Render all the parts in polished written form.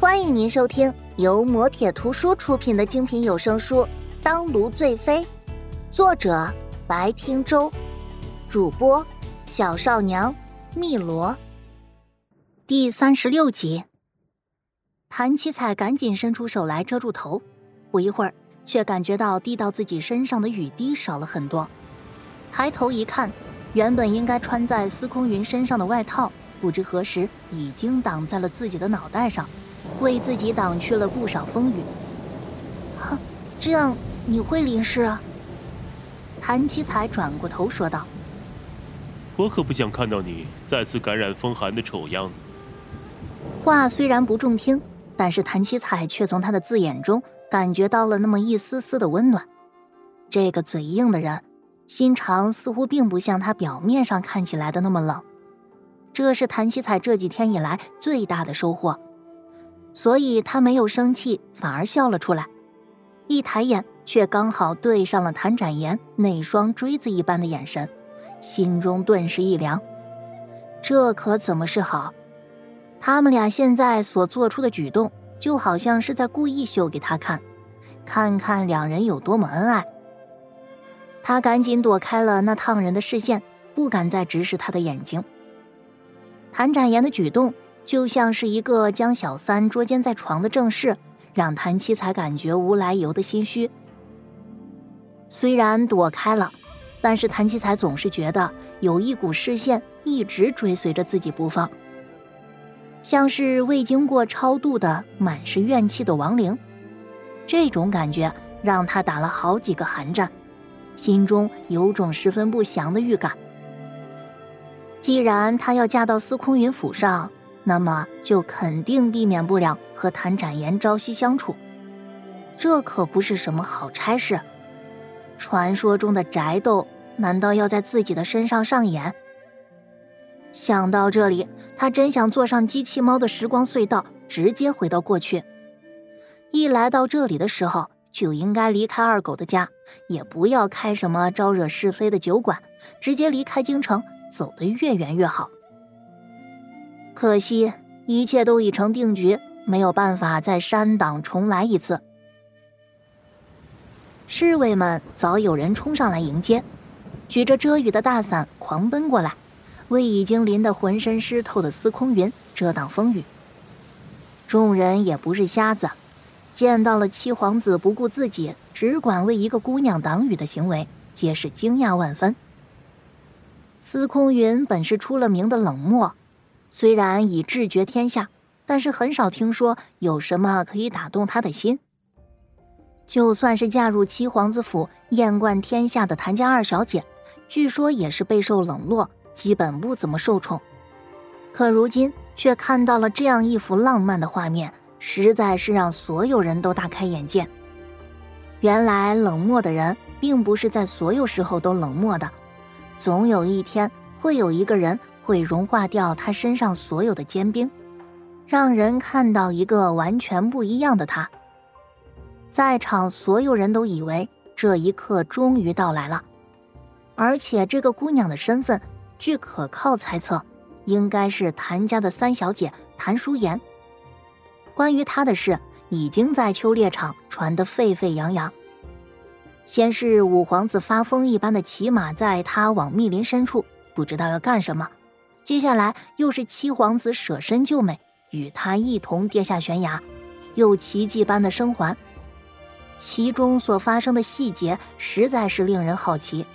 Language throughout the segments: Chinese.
欢迎您收听由磨铁图书出品的精品有声书《当炉醉飞》，作者白听舟，主播小少娘蜜罗。第36集。谭七彩赶紧伸出手来遮住头，不一会儿却感觉到滴到自己身上的雨滴少了很多。抬头一看，原本应该穿在司空云身上的外套，不知何时已经挡在了自己的脑袋上，为自己挡去了不少风雨。这样你会淋湿啊？谭七彩转过头说道。 我可不想看到你再次感染风寒的丑样子。 话虽然不中听，但是谭七彩却从他的字眼中感觉到了那么一丝丝的温暖。这个嘴硬的人，心肠似乎并不像他表面上看起来的那么冷，这是谭七彩这几天以来最大的收获。所以他没有生气，反而笑了出来，一抬眼却刚好对上了谭展颜那双锥子一般的眼神，心中顿时一凉。这可怎么是好？他们俩现在所做出的举动，就好像是在故意秀给他看，看看两人有多么恩爱。他赶紧躲开了那烫人的视线，不敢再直视他的眼睛。谭展颜的举动就像是一个将小三捉奸在床的正室，让谭七彩感觉无来由的心虚。虽然躲开了，但是谭七彩总是觉得有一股视线一直追随着自己不放，像是未经过超度的满是怨气的亡灵。这种感觉让他打了好几个寒战，心中有种十分不祥的预感。既然他要嫁到司空云府上，那么就肯定避免不了和谭展颜朝夕相处，这可不是什么好差事。传说中的宅斗难道要在自己的身上上演？想到这里，他真想坐上机器猫的时光隧道，直接回到过去。一来到这里的时候就应该离开二狗的家，也不要开什么招惹是非的酒馆，直接离开京城，走得越远越好。可惜一切都已成定局，没有办法再删档重来一次。侍卫们早有人冲上来迎接，举着遮雨的大伞狂奔过来，为已经淋得浑身湿透的司空云遮挡风雨。众人也不是瞎子，见到了七皇子不顾自己，只管为一个姑娘挡雨的行为，皆是惊讶万分。司空云本是出了名的冷漠，虽然已智绝天下，但是很少听说有什么可以打动他的心。就算是嫁入七皇子府艳冠天下的谭家二小姐，据说也是备受冷落，基本不怎么受宠。可如今却看到了这样一幅浪漫的画面，实在是让所有人都大开眼界。原来冷漠的人并不是在所有时候都冷漠的，总有一天会有一个人会融化掉他身上所有的坚冰，让人看到一个完全不一样的他。在场所有人都以为这一刻终于到来了，而且这个姑娘的身份，据可靠猜测，应该是谭家的三小姐谭淑妍。关于她的事，已经在秋猎场传得沸沸扬扬。先是五皇子发疯一般的骑马载她往密林深处，不知道要干什么。接下来又是七皇子舍身救美，与她一同跌下悬崖，又奇迹般的生还。其中所发生的细节实在是令人好奇。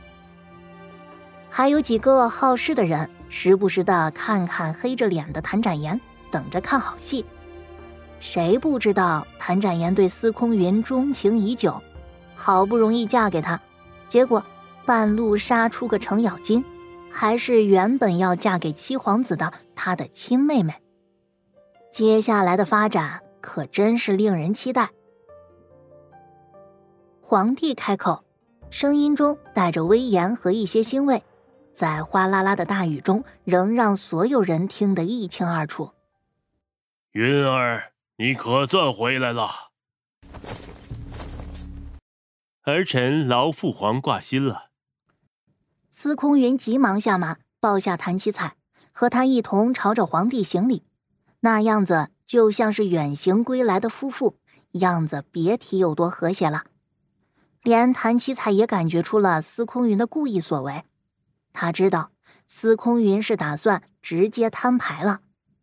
还有几个好事的人时不时地看看黑着脸的谭展颜，等着看好戏。谁不知道谭展颜对司空云钟情已久，好不容易嫁给他，结果半路杀出个程咬金，还是原本要嫁给七皇子的他的亲妹妹。接下来的发展可真是令人期待。皇帝开口，声音中带着威严和一些欣慰，在哗啦啦的大雨中仍让所有人听得一清二楚。 云儿，你可算回来了。儿臣劳父皇挂心了。 司空云急忙下马，抱下谭七彩，和他一同朝着皇帝行礼，那样子就像是远行归来的夫妇，样子别提有多和谐了。连谭七彩也感觉出了司空云的故意所为，他知道司空云是打算直接摊牌了。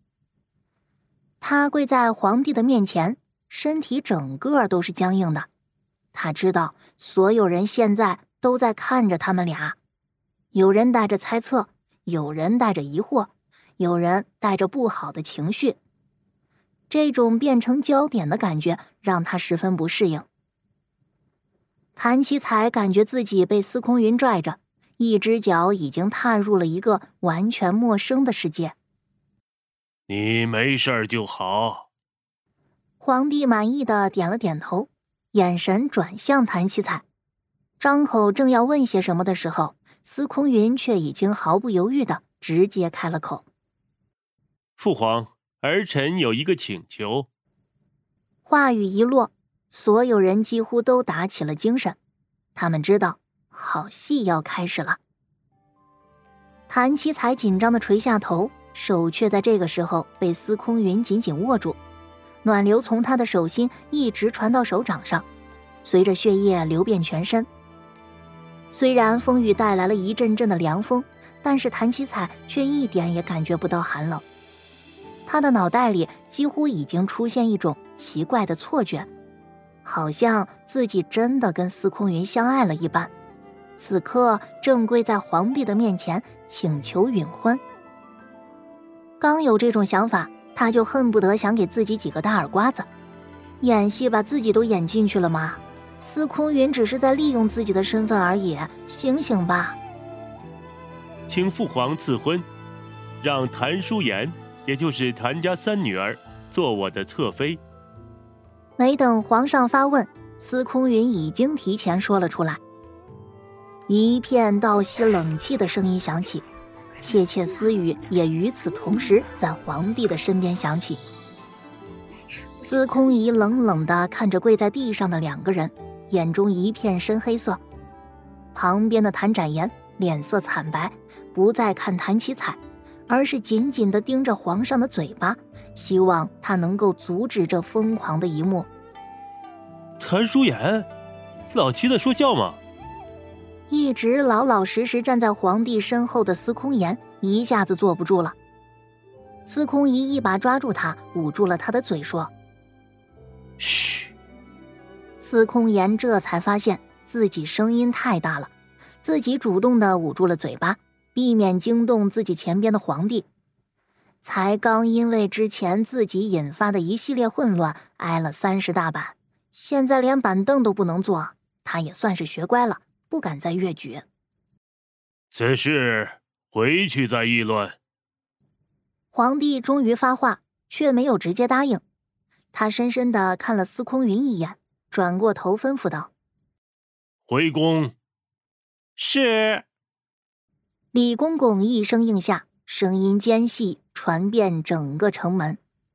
他跪在皇帝的面前，身体整个都是僵硬的。他知道所有人现在都在看着他们俩，有人带着猜测，有人带着疑惑，有人带着不好的情绪。这种变成焦点的感觉让他十分不适应。谭七彩感觉自己被司空云拽着，一只脚已经踏入了一个完全陌生的世界。 你没事就好。 皇帝满意的点了点头，眼神转向谭七彩，张口正要问些什么的时候，司空云却已经毫不犹豫的直接开了口。 父皇，儿臣有一个请求。 话语一落，所有人几乎都打起了精神，他们知道好戏要开始了。谭七彩紧张的垂下头，手却在这个时候被司空云紧紧握住，暖流从他的手心一直传到手掌上，随着血液流遍全身。虽然风雨带来了一阵阵的凉风，但是谭七彩却一点也感觉不到寒冷。他的脑袋里几乎已经出现一种奇怪的错觉，好像自己真的跟司空云相爱了一般，此刻正跪在皇帝的面前请求允婚。刚有这种想法，他就恨不得想给自己几个大耳刮子。演戏把自己都演进去了吗？司空云只是在利用自己的身份而已，醒醒吧。 请父皇赐婚，让谭淑妍，也就是谭家三女儿，做我的侧妃。 没等皇上发问，司空云已经提前说了出来。一片倒吸冷气的声音响起，窃窃私语也与此同时在皇帝的身边响起。司空仪冷冷地看着跪在地上的两个人，眼中一片深黑色。旁边的谭展颜脸色惨白，不再看谭七彩，而是紧紧地盯着皇上的嘴巴，希望他能够阻止这疯狂的一幕。 谭淑妍，老七在说笑吗？ 一直老老实实站在皇帝身后的司空炎一下子坐不住了。司空仪一把抓住他，捂住了他的嘴，说： 嘘。 司空炎这才发现自己声音太大了，自己主动地捂住了嘴巴，避免惊动自己前边的皇帝。才刚因为之前自己引发的一系列混乱挨了30大板，现在连板凳都不能坐，他也算是学乖了，不敢再越矩。 此事回去再议论。 皇帝终于发话，却没有直接答应。他深深地看了司空云一眼，转过头吩咐道： 回宫。是。 李公公一声应下，声音尖细，传遍整个城门。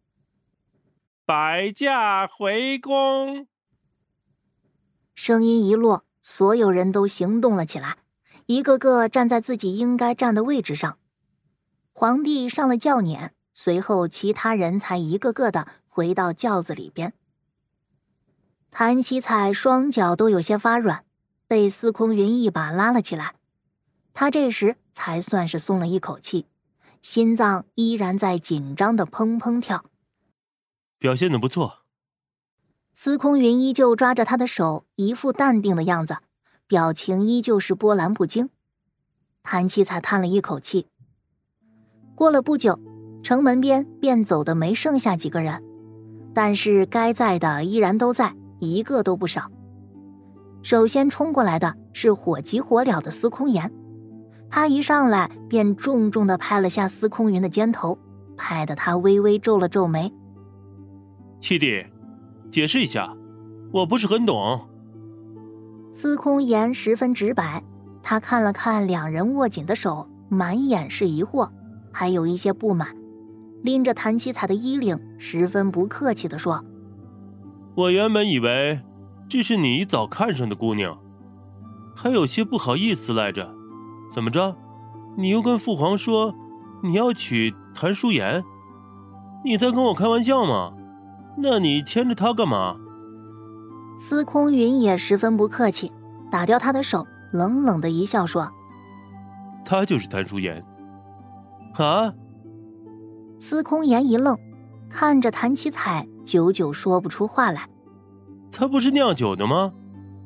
摆驾回宫。 声音一落，所有人都行动了起来，一个个站在自己应该站的位置上。皇帝上了轿辇，随后其他人才一个个的回到轿子里边。谭七彩双脚都有些发软，被司空云一把拉了起来。他这时才算是松了一口气，心脏依然在紧张的砰砰跳。 表现得不错。 司空云依旧抓着他的手，一副淡定的样子，表情依旧是波澜不惊。谭七彩叹了一口气。过了不久，城门边便走的没剩下几个人，但是该在的依然都在，一个都不少。首先冲过来的是火急火燎的司空炎，他一上来便重重地拍了下司空云的肩头，拍得他微微皱了皱眉。 七弟，解释一下，我不是很懂。 司空炎十分直白，他看了看两人握紧的手，满眼是疑惑，还有一些不满，拎着谭七彩的衣领，十分不客气地说： 我原本以为这是你早看上的姑娘，还有些不好意思来着。怎么着，你又跟父皇说你要娶谭淑妍？ 你在跟我开玩笑吗？那你牵着他干嘛？ 司空云也十分不客气，打掉他的手，冷冷的一笑说： 他就是谭淑妍。啊？ 司空言一愣，看着谭七彩，久久说不出话来。 他不是酿酒的吗？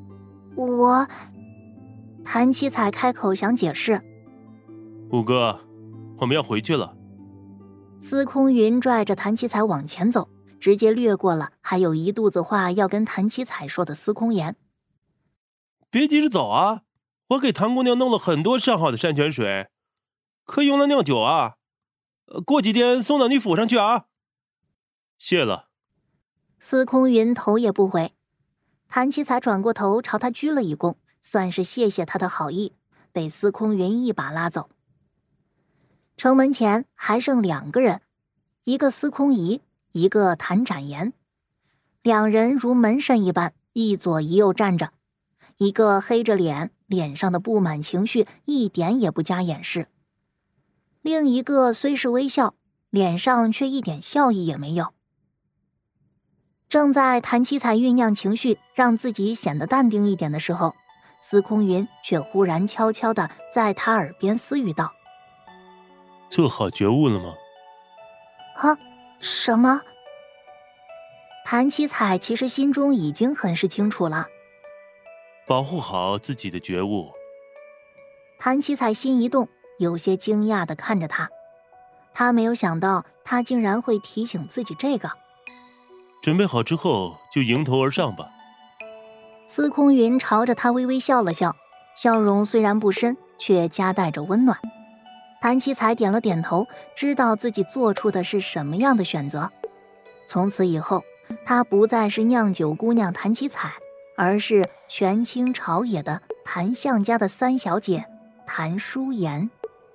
谭七彩开口想解释。 五哥，我们要回去了。 司空云拽着谭七彩往前走，直接略过了还有一肚子话要跟谭七彩说的司空言。 别急着走啊，我给谭姑娘弄了很多上好的山泉水，可以用来酿酒啊。过几天送到你府上去啊。谢了。 司空云头也不回。谭七彩转过头朝他鞠了一躬，算是谢谢他的好意，被司空云一把拉走。城门前还剩2个人，一个司空仪，一个谭展颜。两人如门神一般，一左一右站着，一个黑着脸，脸上的不满情绪一点也不加掩饰；另一个虽是微笑，脸上却一点笑意也没有。正在谭七彩酝酿情绪，让自己显得淡定一点的时候，司空云却忽然悄悄地在他耳边私语道： 做好觉悟了吗？ 啊？什么？谭七彩其实心中已经很是清楚了。 保护好自己的觉悟。 谭七彩心一动，有些惊讶地看着他。他没有想到他竟然会提醒自己这个。 准备好之后就迎头而上吧。 司空云朝着他微微笑了笑，笑容虽然不深，却夹带着温暖。谭七彩点了点头，知道自己做出的是什么样的选择。从此以后，她不再是酿酒姑娘谭七彩，而是权倾朝野的谭相家的3小姐谭淑妍。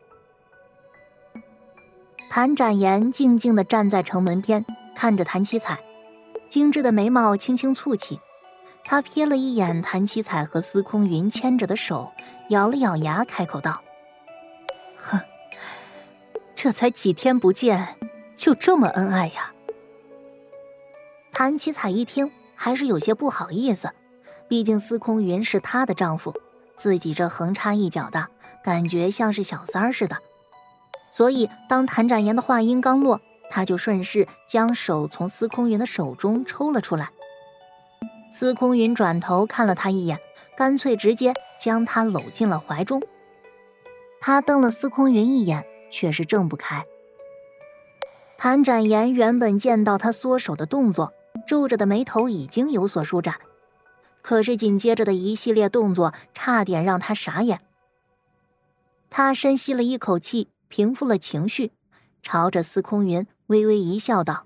谭展颜静静地站在城门边，看着谭七彩，精致的眉毛轻轻蹙起。他瞥了一眼谭七彩和司空云牵着的手，咬了咬牙，开口道：哼，这才几天不见，就这么恩爱呀。谭七彩一听，还是有些不好意思，毕竟司空云是她的丈夫，自己这横插一脚的感觉像是小三儿似的。所以当谭展颜的话音刚落，他就顺势将手从司空云的手中抽了出来。司空云转头看了他一眼，干脆直接将他搂进了怀中。他瞪了司空云一眼，却是睁不开。谭展颜原本见到他缩手的动作，皱着的眉头已经有所舒展，可是紧接着的一系列动作差点让他傻眼。他深吸了一口气，平复了情绪，朝着司空云微微一笑道：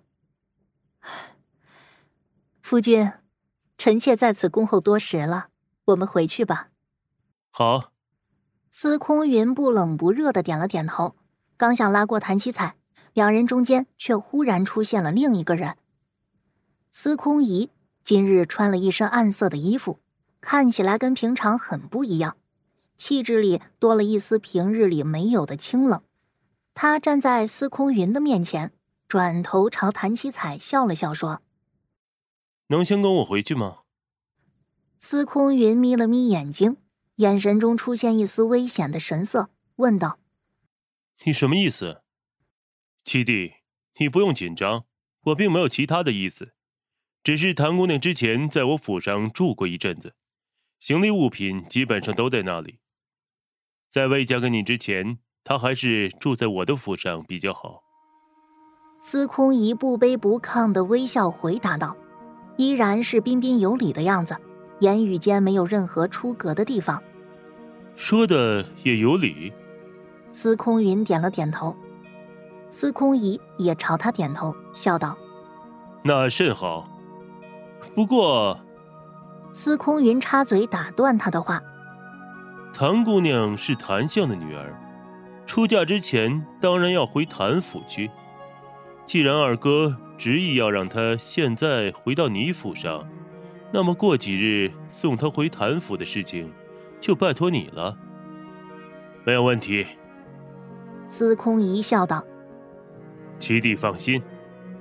夫君，臣妾在此恭候多时了，我们回去吧。 好。 司空云不冷不热地点了点头，刚想拉过谭七彩，两人中间却忽然出现了另一个人。司空仪今日穿了一身暗色的衣服，看起来跟平常很不一样，气质里多了一丝平日里没有的清冷。他站在司空云的面前，转头朝谭七彩笑了笑说： 能先跟我回去吗？ 司空云眯了眯眼睛，眼神中出现一丝危险的神色，问道： 你什么意思？七弟，你不用紧张，我并没有其他的意思，只是谭姑娘之前在我府上住过一阵子，行李物品基本上都在那里。在未嫁给你之前，她还是住在我的府上比较好。 司空仪不卑不亢地微笑回答道，依然是彬彬有礼的样子，言语间没有任何出格的地方。 说的也有理。 司空云点了点头，司空仪也朝他点头，笑道： 那甚好。不过…… 司空云插嘴打断他的话： 谭姑娘是谭相的女儿，出嫁之前当然要回谭府去。既然二哥执意要让她现在回到你府上，那么过几日送她回谭府的事情就拜托你了。没有问题。 司空仪笑道： 七弟放心，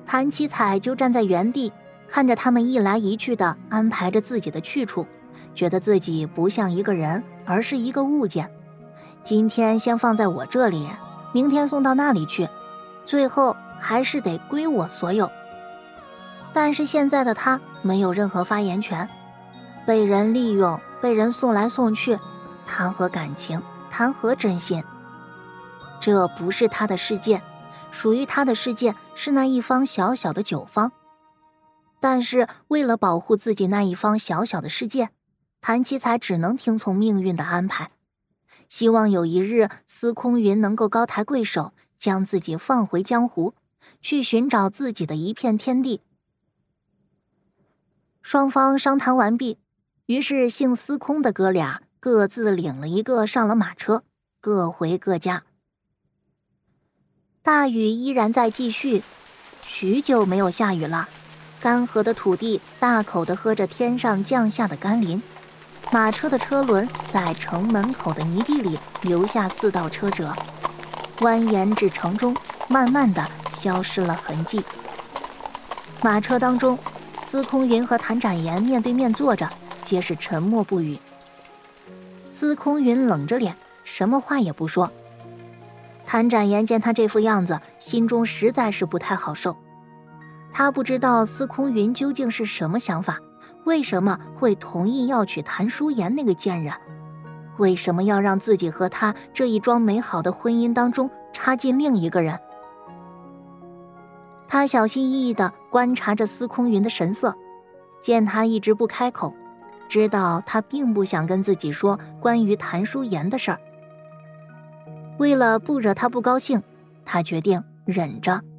谭七彩就站在原地，看着他们一来一去的安排着自己的去处，觉得自己不像一个人，而是一个物件。今天先放在我这里，明天送到那里去，最后还是得归我所有。但是现在的他没有任何发言权，被人利用，被人送来送去，谈何感情，谈何真心？这不是他的世界，属于他的世界是那一方小小的酒坊。但是为了保护自己那一方小小的世界，谭七彩只能听从命运的安排，希望有一日司空云能够高抬贵手，将自己放回江湖，去寻找自己的一片天地。双方商谈完毕，于是姓司空的哥俩各自领了一个上了马车，各回各家。大雨依然在继续，许久没有下雨了，干涸的土地大口地喝着天上降下的甘霖。马车的车轮在城门口的泥地里留下4道车辙，蜿蜒至城中，慢慢地消失了痕迹。马车当中，司空云和谭展颜面对面坐着，皆是沉默不语。司空云冷着脸，什么话也不说。谭展颜见他这副样子，心中实在是不太好受。他不知道司空云究竟是什么想法，为什么会同意要娶谭淑妍那个贱人？为什么要让自己和他这一桩美好的婚姻当中插进另一个人？他小心翼翼地观察着司空云的神色，见他一直不开口，知道他并不想跟自己说关于谭淑妍的事儿。为了不惹他不高兴，他决定忍着